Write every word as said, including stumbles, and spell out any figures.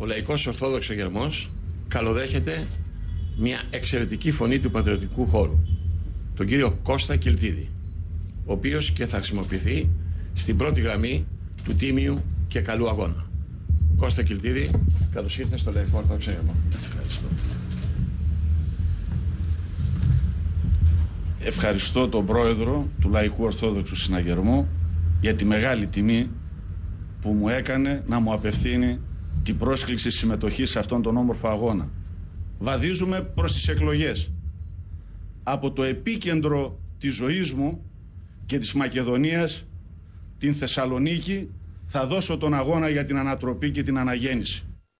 Ο Λαϊκός Ορθόδοξος Αγερμός καλοδέχεται μια εξαιρετική φωνή του πατριωτικού χώρου, τον κύριο Κώστα Κιλτίδη, ο οποίος και θα χρησιμοποιηθεί στην πρώτη γραμμή του τίμιου και καλού αγώνα. Κώστα Κιλτίδη, καλώς ήρθατε στο Λαϊκό Ορθόδοξο Αγερμό. Ευχαριστώ. Ευχαριστώ τον πρόεδρο του Λαϊκού Ορθόδοξου Συναγερμού για τη μεγάλη τιμή που μου έκανε να μου απευθύνει την πρόσκληση συμμετοχής σε αυτόν τον όμορφο αγώνα. Βαδίζουμε προς τις εκλογές. Από το επίκεντρο της ζωής μου και της Μακεδονίας, την Θεσσαλονίκη, θα δώσω τον αγώνα για την ανατροπή και την αναγέννηση.